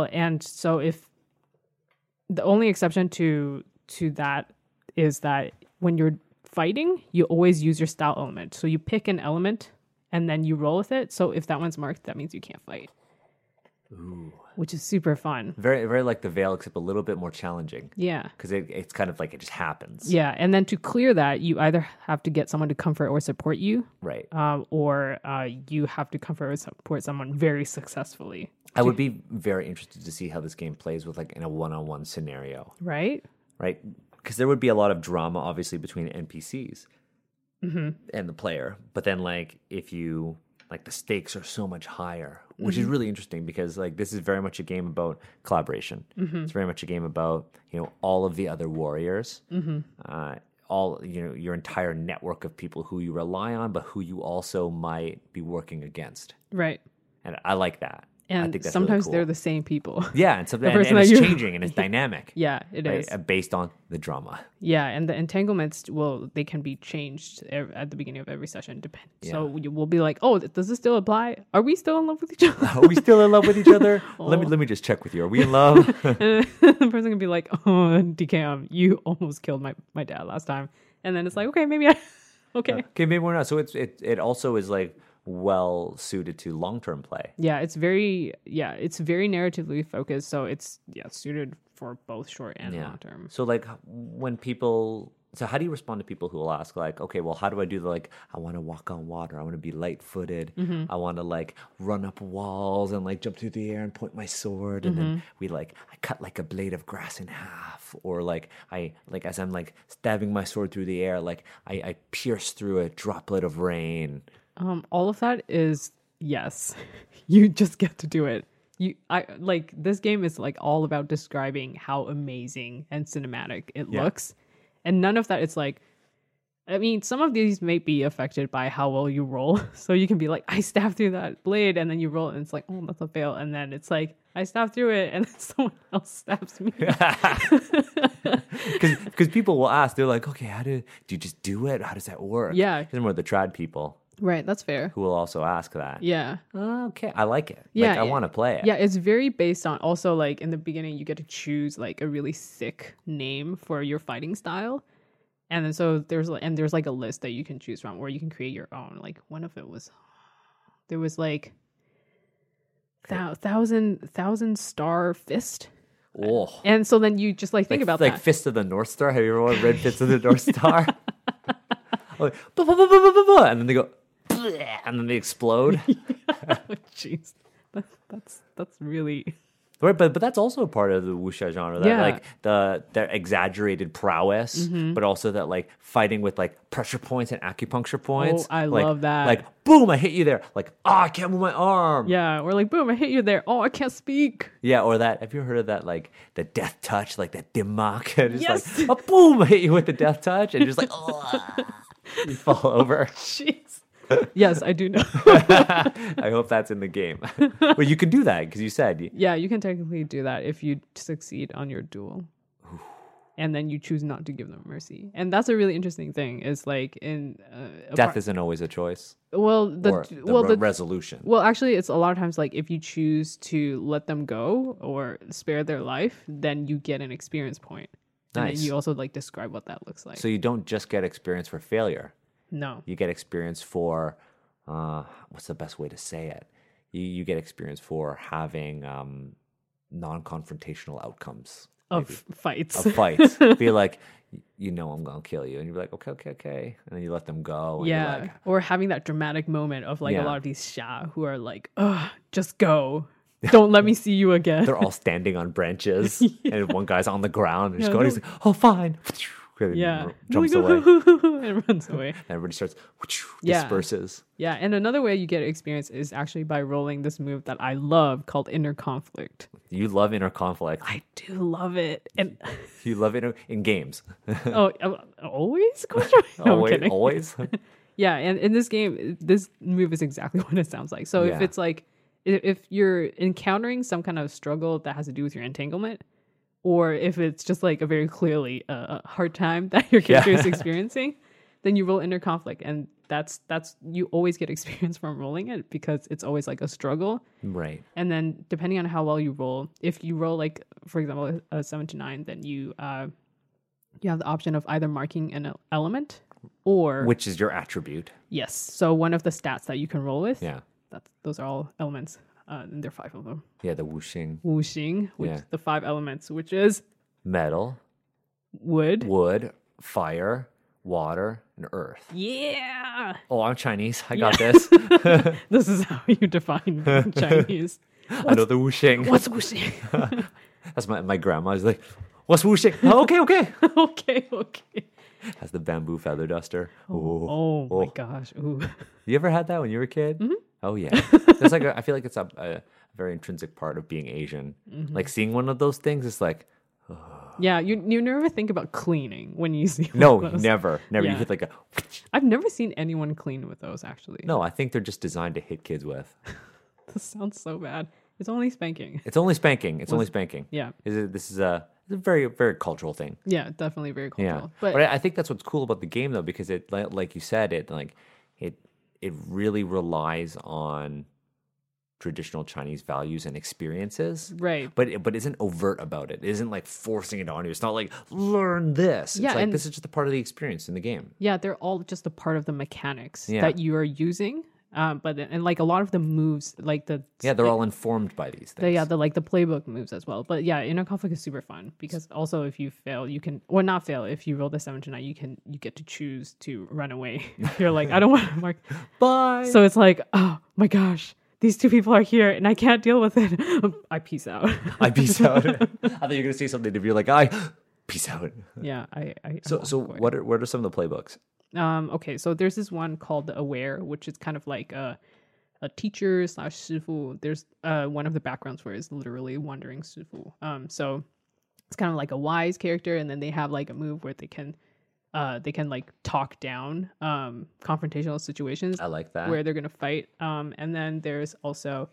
Speaker 2: to that is that when you're fighting, you always use your style element. So you pick an element and then you roll with it. So if that one's marked, that means you can't fight.
Speaker 1: Ooh.
Speaker 2: Which is super fun.
Speaker 1: Very, very like the Veil, except a little bit more challenging.
Speaker 2: Yeah.
Speaker 1: Because it's kind of like it just happens.
Speaker 2: Yeah. And then to clear that, you either have to get someone to comfort or support you,
Speaker 1: Right.
Speaker 2: or you have to comfort or support someone very successfully.
Speaker 1: I would be very interested to see how this game plays with like in a one-on-one scenario.
Speaker 2: Right?
Speaker 1: Right? Because there would be a lot of drama, obviously, between NPCs and the player. But then, like, if you like, the stakes are so much higher, which is really interesting because like this is very much a game about collaboration. It's very much a game about all of the other warriors, all your entire network of people who you rely on, but who you also might be working against.
Speaker 2: Right.
Speaker 1: And I like that. I
Speaker 2: And
Speaker 1: think that's
Speaker 2: sometimes
Speaker 1: really cool.
Speaker 2: they're the same people.
Speaker 1: Yeah, and, and
Speaker 2: person
Speaker 1: it's
Speaker 2: that you-
Speaker 1: changing and it's dynamic.
Speaker 2: Yeah, it is.
Speaker 1: Based on the drama.
Speaker 2: Yeah, and the entanglements they can be changed at the beginning of every session. So we'll be like, oh, does this still apply? Are we still in love with each other?
Speaker 1: Are we still in love with each other? Let me just check with you. Are we in love?
Speaker 2: And the person can be like, oh, DKM, you almost killed my dad last time. And then it's like, okay, maybe okay.
Speaker 1: Okay, maybe we're not. So it also is like well suited to long-term play.
Speaker 2: Yeah, it's very narratively focused, so it's suited for both short and long term.
Speaker 1: So like so how do you respond to people who will ask like, okay, well, how do I do I want to walk on water, I want to be light-footed, I want to like run up walls and like jump through the air and point my sword, and then I cut like a blade of grass in half, or like I as I'm like stabbing my sword through the air, like I pierce through a droplet of rain.
Speaker 2: All of that is yes. You just get to do it. This game is like all about describing how amazing and cinematic it looks. And none of that it's like, I mean, some of these may be affected by how well you roll. So you can be like, I stabbed through that blade, and then you roll it and it's like, oh, that's a fail. And then it's like, I stabbed through it and then someone else stabs me.
Speaker 1: Because people will ask, they're like, okay, do you just do it? How does that work?
Speaker 2: Yeah.
Speaker 1: They're more the trad people.
Speaker 2: Right, that's fair.
Speaker 1: Who will also ask that.
Speaker 2: Yeah.
Speaker 1: Okay, I like it.
Speaker 2: Yeah,
Speaker 1: I want to play it.
Speaker 2: Yeah, it's very based on also like in the beginning you get to choose like a really sick name for your fighting style. And then so there's like a list that you can choose from where you can create your own. Like one of it was there was like thousand star fist.
Speaker 1: Oh.
Speaker 2: And so then you just like think about
Speaker 1: like
Speaker 2: that.
Speaker 1: Fist of the North Star. Have you ever read Fist of the North Star? Like, "Bah, bah, bah, bah, bah, bah," and then they go, and then they explode.
Speaker 2: Jeez, that's really
Speaker 1: Right, but that's also a part of the wuxia genre. That like their exaggerated prowess, but also that like fighting with like pressure points and acupuncture points.
Speaker 2: I
Speaker 1: like,
Speaker 2: love that.
Speaker 1: Like boom, I hit you there. Like I can't move my arm.
Speaker 2: yeah. Or like boom, I hit you there. Oh, I can't speak.
Speaker 1: Yeah, or that. Have you heard of that? Like the death touch, like that dimmak. And just
Speaker 2: Yes.
Speaker 1: like a boom, I hit you with the death touch, and just like you fall over.
Speaker 2: Jeez. Yes, I do know.
Speaker 1: I hope that's in the game. But you can do that because you said.
Speaker 2: Yeah, you can technically do that if you succeed on your duel. And then you choose not to give them mercy. And that's a really interesting thing is like in
Speaker 1: Death isn't always a choice.
Speaker 2: Well, the
Speaker 1: resolution.
Speaker 2: Well, actually it's a lot of times like if you choose to let them go or spare their life, then you get an experience point. And
Speaker 1: Nice.
Speaker 2: then you also like describe what that looks like.
Speaker 1: So you don't just get experience for failure.
Speaker 2: No.
Speaker 1: You get experience for what's the best way to say it? You get experience for having non-confrontational outcomes
Speaker 2: Of fights.
Speaker 1: of fights. Be like, I'm gonna kill you, and you're like, okay, and then you let them go. And
Speaker 2: Yeah.
Speaker 1: you're like,
Speaker 2: Or having that dramatic moment of like
Speaker 1: Yeah.
Speaker 2: a lot of these Xia who are like, ugh, just go. Don't let me see you again.
Speaker 1: they're all standing on branches, and one guy's on the ground and just
Speaker 2: Yeah,
Speaker 1: going. He's like, oh, fine. And
Speaker 2: Yeah.
Speaker 1: jumps
Speaker 2: Like,
Speaker 1: away.
Speaker 2: and runs away.
Speaker 1: And everybody starts
Speaker 2: Yeah.
Speaker 1: disperses.
Speaker 2: Yeah. And another way you get experience is actually by rolling this move that I love called inner conflict.
Speaker 1: You love inner conflict.
Speaker 2: I do love it. And
Speaker 1: You love it in games.
Speaker 2: always? Question? No, I'm
Speaker 1: always,
Speaker 2: kidding.
Speaker 1: always.
Speaker 2: Yeah, and in this game, this move is exactly what it sounds like. So if
Speaker 1: Yeah.
Speaker 2: it's like, if you're encountering some kind of struggle that has to do with your entanglement, or if it's just like a very clearly hard time that your character is experiencing, then you roll inner conflict, and that's you always get experience from rolling it because it's always like a struggle.
Speaker 1: Right.
Speaker 2: And then depending on how well you roll, if you roll like for example a 7 to 9, then you have the option of either marking an element or
Speaker 1: Which is your attribute.
Speaker 2: yes. So one of the stats that you can roll with.
Speaker 1: Yeah.
Speaker 2: Those are all elements. And there are 5 of them.
Speaker 1: Yeah, the wuxing.
Speaker 2: Wuxing, which
Speaker 1: Yeah.
Speaker 2: the 5 elements, which is
Speaker 1: Metal,
Speaker 2: wood.
Speaker 1: wood, fire, water, and earth.
Speaker 2: Yeah.
Speaker 1: Oh, I'm Chinese. I got this.
Speaker 2: This is how you define Chinese.
Speaker 1: I know the wuxing.
Speaker 2: What's wuxing?
Speaker 1: That's my grandma's like, what's wuxing? Oh, okay.
Speaker 2: okay.
Speaker 1: Has the bamboo feather duster.
Speaker 2: Oh my gosh. Ooh.
Speaker 1: You ever had that when you were a kid?
Speaker 2: Mm-hmm.
Speaker 1: Oh yeah. It's like I feel like it's a very intrinsic part of being Asian.
Speaker 2: Mm-hmm.
Speaker 1: Like seeing one of those things is like,
Speaker 2: Yeah, you never think about cleaning when you see one
Speaker 1: no,
Speaker 2: of those.
Speaker 1: never. You
Speaker 2: Yeah.
Speaker 1: hit like a.
Speaker 2: I've never seen anyone clean with those actually.
Speaker 1: No, I think they're just designed to hit kids with.
Speaker 2: This sounds so bad. It's only spanking.
Speaker 1: It's only spanking. Only spanking.
Speaker 2: Yeah.
Speaker 1: This is a very very cultural thing.
Speaker 2: Yeah, definitely very
Speaker 1: Yeah,
Speaker 2: cultural.
Speaker 1: but I think that's what's cool about the game though, because it, like you said, it really relies on traditional Chinese values and experiences.
Speaker 2: Right.
Speaker 1: But isn't overt about it. It isn't like forcing it on you. It's not like learn this.
Speaker 2: Yeah,
Speaker 1: It's like
Speaker 2: and-
Speaker 1: this is just a part of the experience in the game.
Speaker 2: Yeah, they're all just a part of the mechanics
Speaker 1: Yeah.
Speaker 2: that you are using. And like a lot of the moves, like
Speaker 1: Yeah, they're all informed by these things.
Speaker 2: the playbook moves as well. But yeah, Inner Conflict is super fun because also if you fail, you can, or not fail. If you roll the 7 to 9, you get to choose to run away. You're like, I don't want to mark.
Speaker 1: Bye.
Speaker 2: So it's like, oh my gosh, these 2 people are here and I can't deal with it. I peace out.
Speaker 1: I peace out. I thought you were gonna say something to be like, I peace out.
Speaker 2: Yeah, I
Speaker 1: So what are some of the playbooks?
Speaker 2: Okay, so there's this one called the Aware, which is kind of like a teacher / shifu. There's one of the backgrounds where it's literally wandering shifu. So it's kind of like a wise character, and then they have like a move where they can like talk down confrontational situations
Speaker 1: I like that.
Speaker 2: where they're gonna fight. And then there's also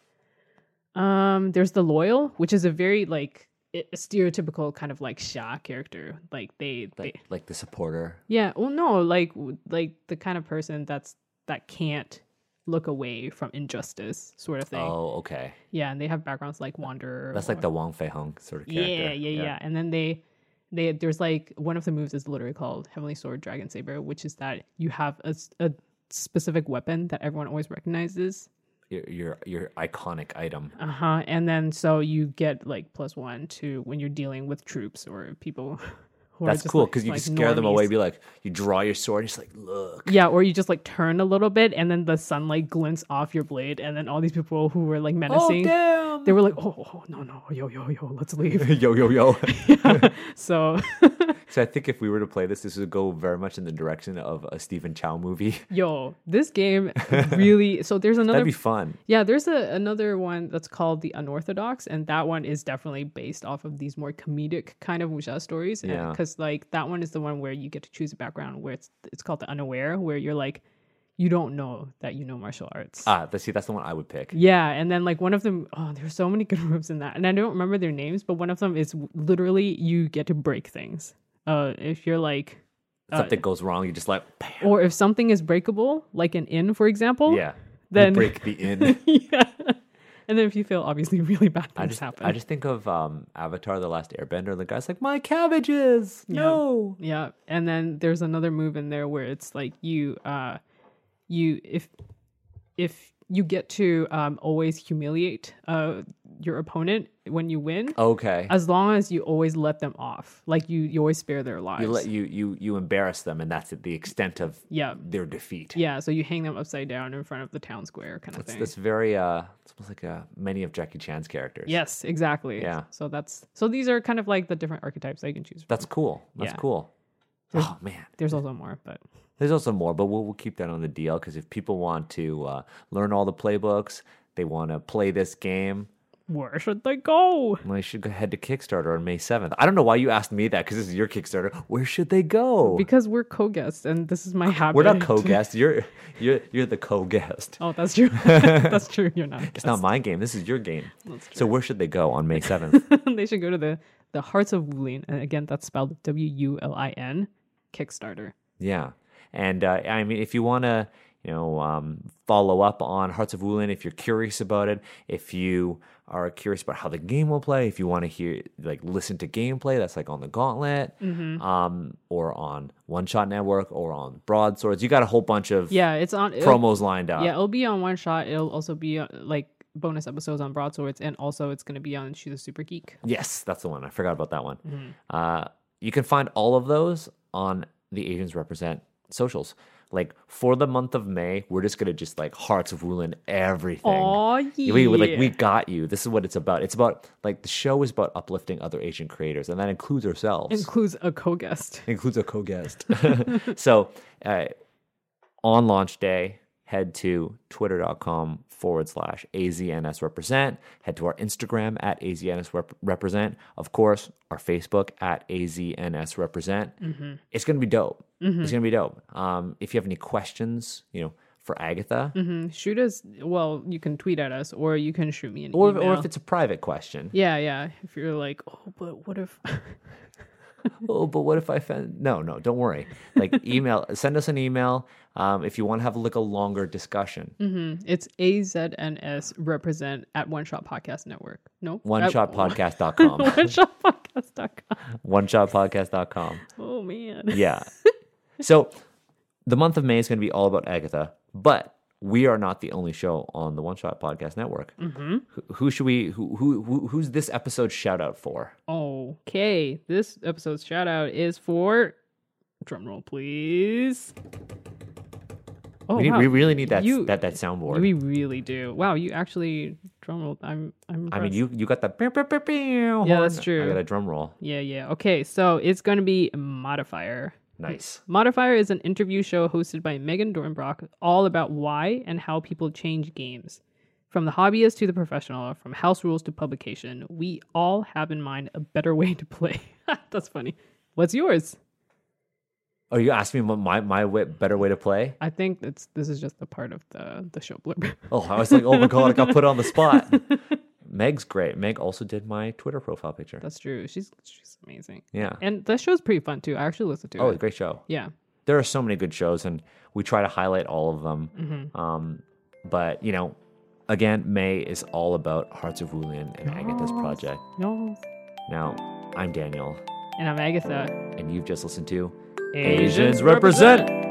Speaker 2: there's the Loyal, which is a very like a stereotypical kind of like Xia character. Like they
Speaker 1: like the supporter.
Speaker 2: yeah, well, no, like the kind of person that can't look away from injustice, sort of thing.
Speaker 1: Oh, okay.
Speaker 2: Yeah, and they have backgrounds like Wanderer.
Speaker 1: That's like the Wang Fei Hung sort of character.
Speaker 2: yeah. And then they there's like one of the moves is literally called Heavenly Sword Dragon Saber, which is that you have a specific weapon that everyone always recognizes.
Speaker 1: Your iconic item.
Speaker 2: And then so you get like +1 to when you're dealing with troops or people. Who
Speaker 1: That's
Speaker 2: are just
Speaker 1: cool
Speaker 2: like-
Speaker 1: because you
Speaker 2: like
Speaker 1: can scare them away.
Speaker 2: normies.
Speaker 1: Be like, you draw your sword, and just like, look.
Speaker 2: Yeah, or you just like turn a little bit and then the sunlight glints off your blade, and then all these people who were like menacing,
Speaker 1: damn!
Speaker 2: they were like, oh no, yo, let's leave.
Speaker 1: yo.
Speaker 2: So,
Speaker 1: So I think if we were to play this would go very much in the direction of a Stephen Chow movie.
Speaker 2: yo, this game really. So there's another.
Speaker 1: That'd be fun.
Speaker 2: Yeah, there's another one that's called The Unorthodox, and that one is definitely based off of these more comedic kind of wuxia stories.
Speaker 1: Yeah.
Speaker 2: Because like that one is the one where you get to choose a background where it's called The Unaware, where you're like, you don't know that you know martial arts.
Speaker 1: That's the one I would pick.
Speaker 2: Yeah, and then like one of them, there's so many good moves in that, and I don't remember their names, but one of them is literally you get to break things. If you're like,
Speaker 1: Something goes wrong, you just like, bam.
Speaker 2: or if something is breakable, like an inn, for example.
Speaker 1: Yeah.
Speaker 2: Then
Speaker 1: You break the inn.
Speaker 2: yeah, and then if you fail, obviously really bad things happen.
Speaker 1: I just think of Avatar: The Last Airbender. The guy's like, my cabbages. No.
Speaker 2: Yeah, and then there's another move in there where it's like if you get to always humiliate your opponent when you win,
Speaker 1: Okay.
Speaker 2: as long as you always let them off, like you always spare their lives.
Speaker 1: You embarrass them, and that's the extent of their defeat.
Speaker 2: Yeah, so you hang them upside down in front of the town square kind of thing.
Speaker 1: That's very it's almost like many of Jackie Chan's characters.
Speaker 2: Yes, exactly.
Speaker 1: Yeah.
Speaker 2: So these are kind of like the different archetypes that you can choose from.
Speaker 1: That's cool. That's
Speaker 2: Yeah.
Speaker 1: cool. Oh man.
Speaker 2: There's also more, but
Speaker 1: There's also more, but we'll keep that on the DL because if people want to learn all the playbooks, they want to play this game,
Speaker 2: where should they go?
Speaker 1: well, they should go head to Kickstarter on May 7th. I don't know why you asked me that because this is your Kickstarter. Where should they go?
Speaker 2: Because we're co-guests, and this is my habit.
Speaker 1: We're not co-guests. You're the co-guest.
Speaker 2: Oh, that's true. That's true. You're not.
Speaker 1: It's not my game. This is your game. So where should they go on May 7th?
Speaker 2: They should go to the Hearts of Wulin, and again, that's spelled WULIN Kickstarter.
Speaker 1: Yeah. And I mean, if you want to, follow up on Hearts of Wooland if you're curious about it. If you are curious about how the game will play, if you want to listen to gameplay that's like on the Gauntlet, or on One Shot Network, or on Broadswords, you got a whole bunch of
Speaker 2: it's on
Speaker 1: promos lined up.
Speaker 2: Yeah, it'll be on One Shot. It'll also be like bonus episodes on Broadswords, and also it's going to be on She's a Super Geek.
Speaker 1: Yes, that's the one. I forgot about that one. You can find all of those on the Asians Represent socials. Like for the month of May, we're just gonna Hearts of Wooland everything.
Speaker 2: Oh yeah,
Speaker 1: we got you. This is what it's about. It's about the show is about uplifting other Asian creators, and that includes ourselves.
Speaker 2: Includes a co-guest.
Speaker 1: So on launch day, head to twitter.com/AZNSRepresent. Head to our Instagram at AZNSRepresent. Of course, our Facebook at AZNSRepresent. It's going to be dope. It's going to be dope. If you have any questions, for Agatha,
Speaker 2: shoot us. Well, you can tweet at us, or you can shoot me an email.
Speaker 1: Or if it's a private question.
Speaker 2: Yeah. If you're like, but what if...
Speaker 1: what if I found... No, don't worry. Send us an email if you want to have a longer discussion.
Speaker 2: It's AZNSRepresent at One Shot Podcast Network. No?
Speaker 1: OneShotPodcast.com.
Speaker 2: OneShotPodcast.com.
Speaker 1: OneShotPodcast.com.
Speaker 2: Oh, man.
Speaker 1: Yeah. So the month of May is going to be all about Agatha, but we are not the only show on the One Shot Podcast Network. Who's this episode shout out for?
Speaker 2: Okay. This episode's shout out is for... Drumroll, please. Oh,
Speaker 1: we
Speaker 2: wow.
Speaker 1: really need that soundboard.
Speaker 2: We really do. Wow, you actually drum roll. I'm impressed.
Speaker 1: I mean, you got the
Speaker 2: yeah, that's true.
Speaker 1: I got a drum roll.
Speaker 2: Yeah. Okay, so it's going to be Modifier.
Speaker 1: Nice.
Speaker 2: Modifier is an interview show hosted by Megan Dornbrock, all about why and how people change games. From the hobbyist to the professional, from house rules to publication, we all have in mind a better way to play. That's funny. What's yours?
Speaker 1: Oh, you asked me what my better way to play?
Speaker 2: I think this is just a part of the show blurb.
Speaker 1: Oh, I was like, oh my God, I got put on the spot. Meg's great. Meg also did my Twitter profile picture.
Speaker 2: That's true. She's amazing.
Speaker 1: Yeah.
Speaker 2: And that show's pretty fun too. I actually listened to it.
Speaker 1: Oh, it's a great show.
Speaker 2: Yeah.
Speaker 1: There are so many good shows, and we try to highlight all of them. But, again, May is all about Hearts of Wooland and Agatha's project.
Speaker 2: Yes.
Speaker 1: Now, I'm Daniel.
Speaker 2: And I'm Agatha.
Speaker 1: And you've just listened to
Speaker 2: Asians Represent!